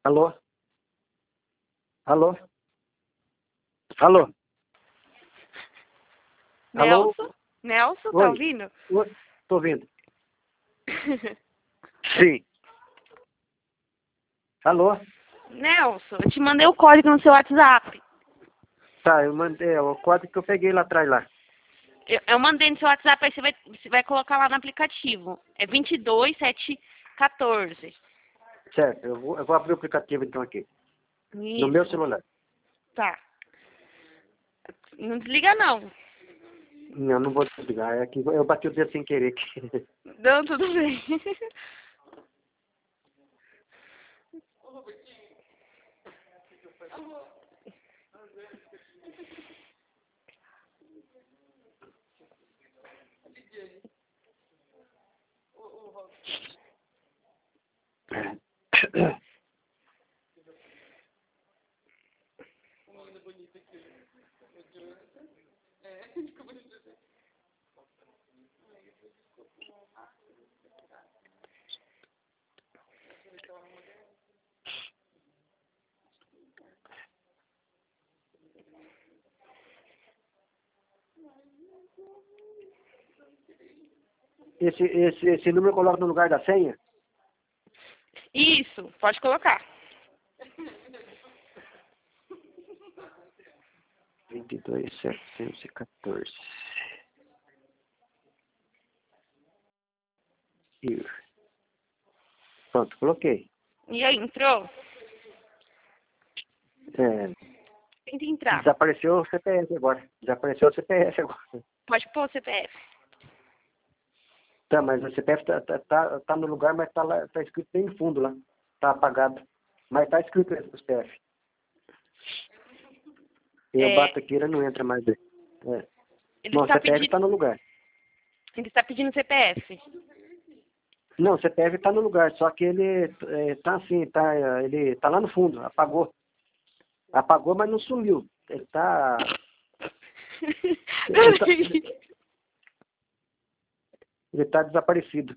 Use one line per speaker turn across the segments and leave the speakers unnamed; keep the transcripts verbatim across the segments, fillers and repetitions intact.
Alô? Alô? Alô? Alô?
Nelson? Nelson, tá
Oi?
ouvindo?
Oi? Tô ouvindo. Sim. Alô?
Nelson, eu te mandei o código no seu WhatsApp.
Tá, eu mandei é o código que eu peguei lá atrás lá.
Eu, eu mandei no seu WhatsApp, aí você vai, você vai colocar lá no aplicativo. É vinte e dois, sete, quatorze.
Certo, eu vou, eu vou abrir o aplicativo então aqui. No meu
Isso,
celular.
tá. Não desliga não.
Não, não vou desligar. É que eu bati o dedo sem querer aqui.
Não, tudo bem.
Esse, esse, esse número eu coloco no lugar da senha?
Isso, pode colocar.
vinte e dois, setecentos e quatorze. E pronto, coloquei.
E aí, entrou?
É,
Tenta entrar.
desapareceu o C P F agora. Desapareceu o C P F agora.
Pode pôr o C P F.
Tá, mas o C P F tá, tá, tá, tá no lugar, mas tá, lá, tá escrito bem no fundo lá. Tá apagado. Mas tá escrito esse C P F. Eu
É,
bato aqui, ele não entra mais. É.
ele
Não, o
está
C P F
pedindo,
tá no lugar.
ele está pedindo C P F.
Não, o C P F tá no lugar, só que ele é, tá assim, tá, é, ele tá lá no fundo, apagou. Apagou, mas não sumiu. Ele tá. Ele tá, ele tá desaparecido.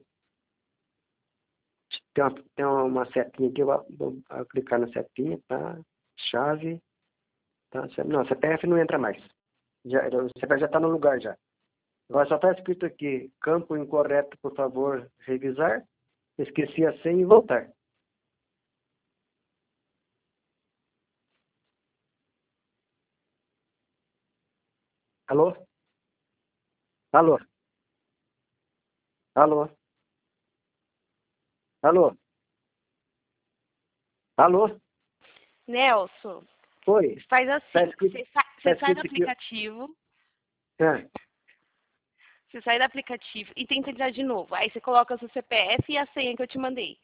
Tem uma, tem uma setinha aqui, eu vou, vou clicar na setinha, tá? Chave. Tá? Não, o C P F não entra mais. Já, o C P F já está no lugar já. Agora só está escrito aqui, campo incorreto, por favor, revisar. Esqueci a senha e voltar. Alô? Alô? Alô? Alô? Alô?
Nelson,
Oi?
faz
Está
assim,
escrito,
você, sa
tá
você sai do
escrito aqui.
aplicativo,
É.
você sai do aplicativo e tenta entrar de novo. Aí você coloca o seu C P F e a senha que eu te mandei.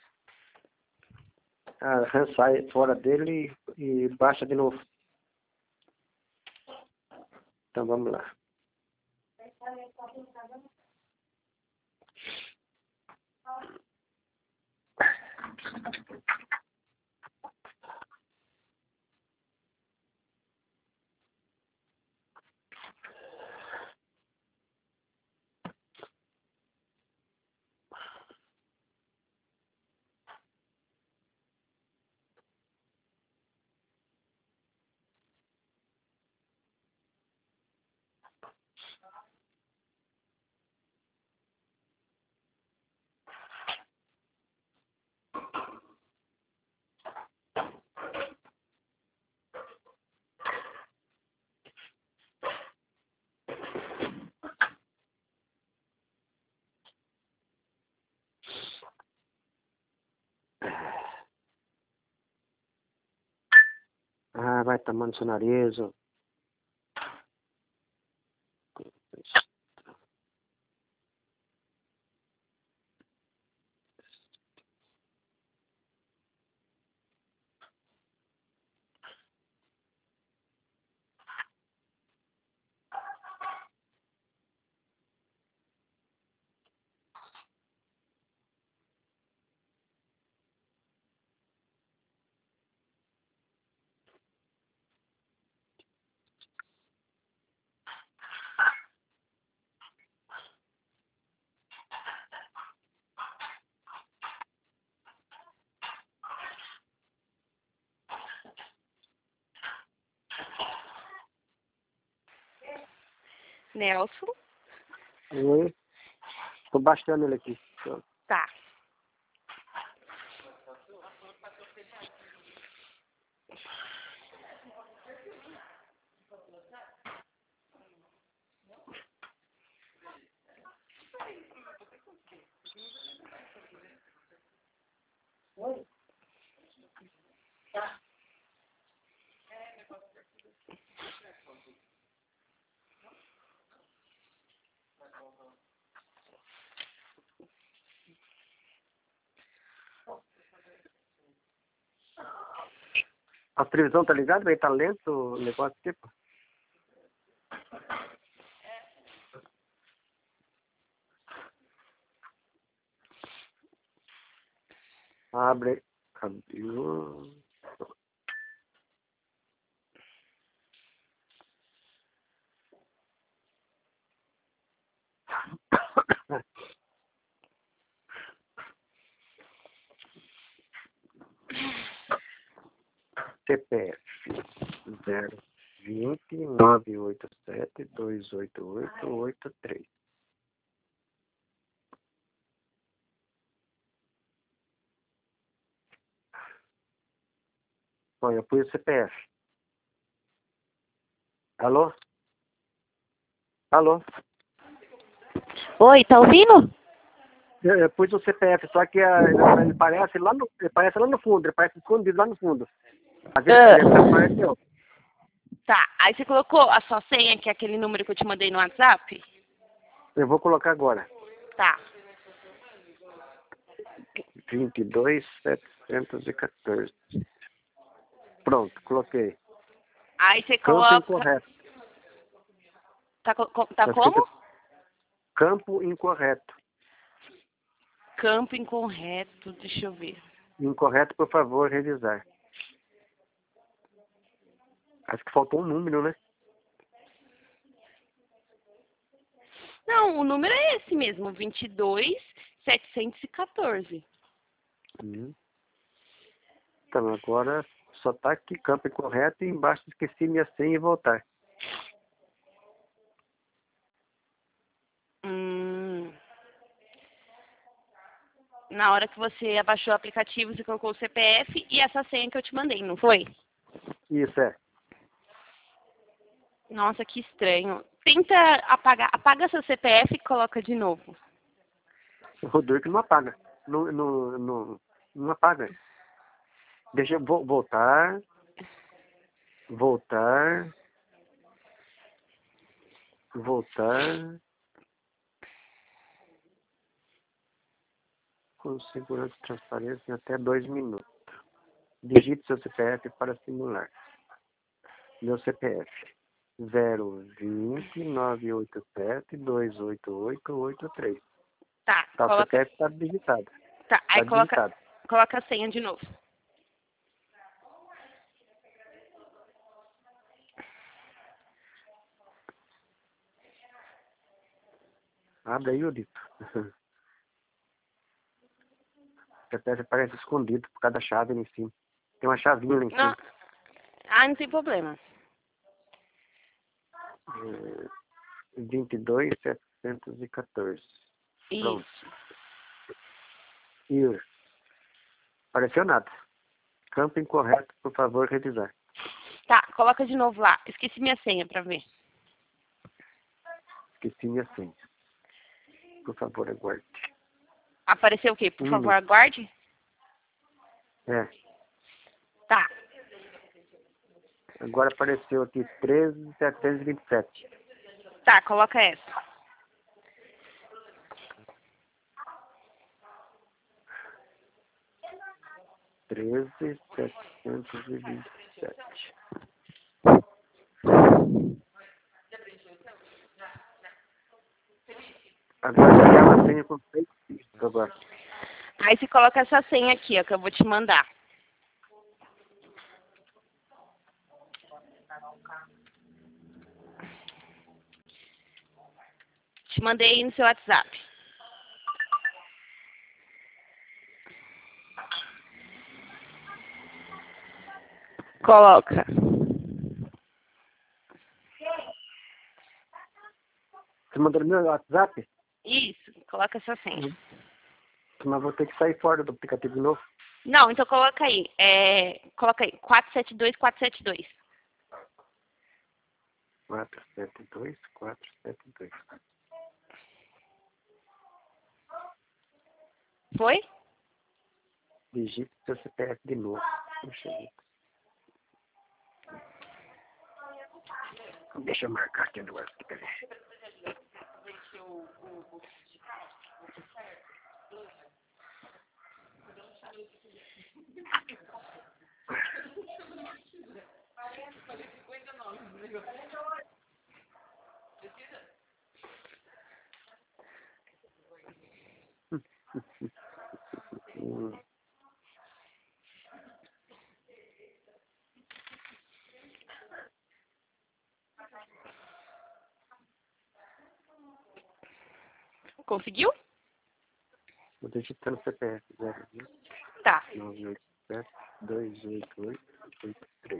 A RAM sai fora dele e, e baixa de novo. Então vamos lá. Ah, vai tomando seu nariz. Ó.
Nelson.
Oi. Tô baixando ele aqui.
Tá.
A televisão tá ligada? Vai tá lento o negócio tipo. Abre. Abriu. C P F zero vinte nove oito sete dois oito oito oito três. Bom, eu pus o C P F. Alô? Alô?
Oi, tá ouvindo?
Eu, eu pus o C P F, só que a, ele parece lá no, ele parece lá no fundo, ele parece escondido lá no fundo. Às vezes
Ah.
ele apareceu.
Tá, aí você colocou a sua senha, que é aquele número que eu te mandei no WhatsApp?
Eu vou colocar agora.
Tá.
vinte e dois setecentos e quatorze. Pronto, coloquei.
Aí você
Campo
coloca...
incorreto.
Tá, co- co- tá
Tá
como?
escrito campo incorreto.
Campo incorreto, deixa eu ver.
Incorreto, por favor, revisar. Acho que faltou um número, né?
Não, o número é esse mesmo, vinte e dois setecentos e quatorze.
Hum. Então, agora só tá aqui campo incorreto e embaixo esqueci minha senha e voltar.
Hum. Na hora que você abaixou o aplicativo, você colocou o C P F e essa senha que eu te mandei, não foi?
Isso, é.
Nossa, que estranho. Tenta apagar, apaga seu C P F e coloca de novo.
O Rodrigo não apaga. Não, não, não, não apaga. Deixa eu vo- voltar. Voltar. Voltar. Com segurança e transparência em até dois minutos. Digite seu C P F para simular. Meu C P F. zero vinte nove oito sete dois oito oito oito três.
Tá,
Tá, o
coloca.
C P F está digitado.
Tá, aí
Tá
coloca,
digitado.
coloca a senha de novo.
Abre aí, Odito. O C P F parece escondido por causa da chave lá em cima. Tem uma chavinha lá em
Não.
cima.
Ah, não tem problema.
É, vinte e dois setecentos e quatorze. Pronto.
Isso.
E apareceu nada. Campo incorreto, por favor, revisar.
Tá, coloca de novo lá. Esqueci minha senha pra ver.
Esqueci minha senha. Por favor, aguarde.
Apareceu o quê? Por
Um
favor,
minuto.
aguarde.
É.
Tá.
Agora apareceu aqui treze mil setecentos e vinte e sete.
Tá, coloca essa.
treze mil setecentos e vinte e sete. Agora pegar uma senha com seis dígitos agora.
Aí você coloca essa senha aqui, ó, que eu vou te mandar. Te mandei aí no seu WhatsApp. Coloca.
Você mandou no meu WhatsApp?
Isso, coloca essa senha.
Uhum. Mas vou ter que sair fora do aplicativo de novo.
Não, então coloca aí. É, coloca aí, quatro sete dois, quatro sete dois.
quatro sete dois, quatro sete dois.
Foi?
Digite seu C P F de novo. Puxa vida. Deixa eu marcar aqui o negócio. Peraí. Hum.
Conseguiu?
Vou digitando o C P F. zero
Tá.
nove oito sete, dois oito oito, oito três.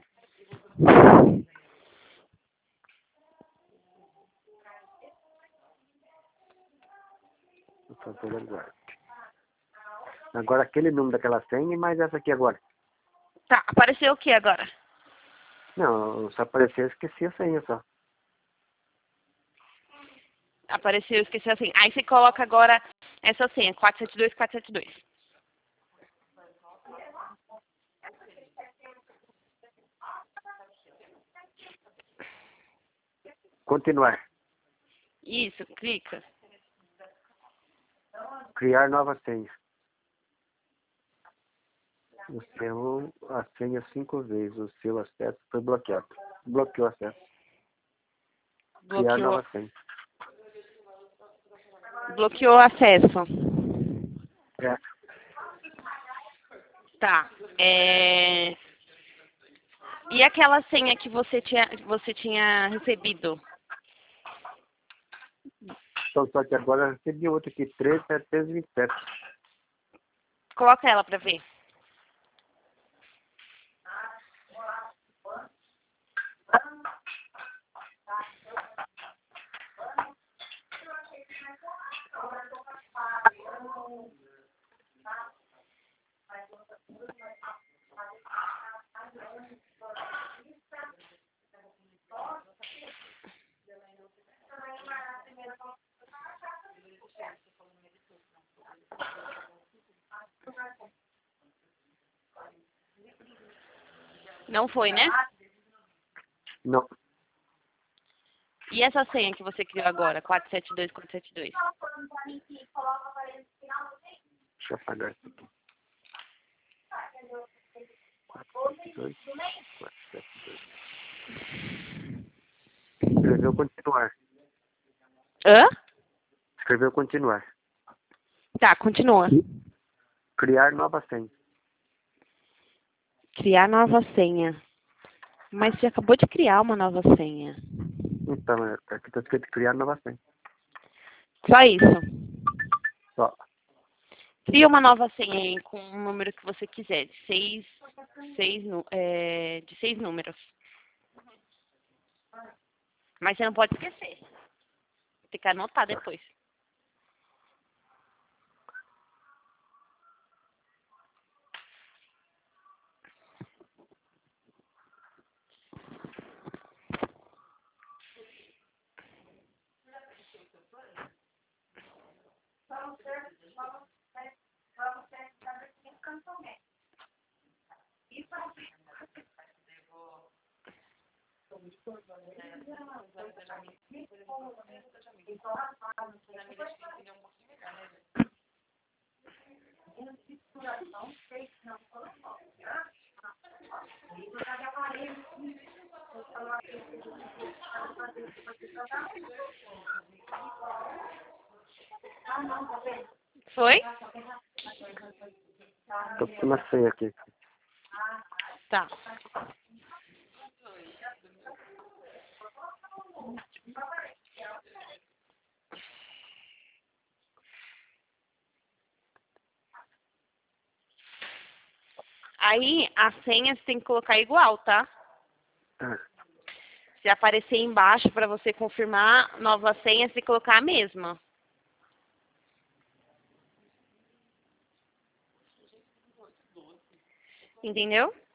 Vou fazer agora. Agora aquele número daquela senha e mais essa aqui agora.
Tá, apareceu o que agora?
Não, só apareceu, eu esqueci a senha só.
Apareceu, esqueci assim. Aí você coloca agora essa senha, quatro sete dois, quatro sete dois.
Continuar.
Isso, clica.
Criar nova senha. O seu, a senha cinco vezes. O seu acesso foi bloqueado. Bloqueou o acesso. Criar
Bloqueou,
nova senha.
bloqueou o acesso.
É.
Tá. É... E aquela senha que você tinha, que você tinha recebido?
Então, só que agora eu recebi outra aqui. três mil setecentos e vinte e sete.
Coloca ela pra ver. Não foi, né?
Não.
E essa senha que você criou agora? quatro sete dois, quatro sete dois.
Deixa eu apagar isso aqui. quatro sete dois, quatro sete dois. Escreveu continuar.
Hã?
Escreveu continuar.
Tá, continua.
Criar nova senha.
Criar nova senha. Mas você acabou de criar uma nova senha.
Então, é, aqui está escrito criar nova senha.
Só isso.
Só.
Cria uma nova senha aí com o número que você quiser. De seis, seis, nu- é, de seis números. Mas você não pode esquecer. Tem que anotar depois. Foi?
Estou com uma senha aqui.
Tá. Aí, a senha você tem que colocar igual, tá?
Tá.
Se aparecer embaixo para você confirmar nova senha, você tem que colocar a mesma. Entendeu?